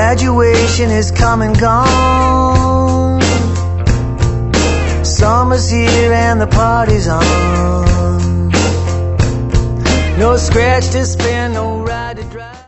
Graduation is come and gone. Summer's here and the party's on. No scratch to spend, no ride to drive.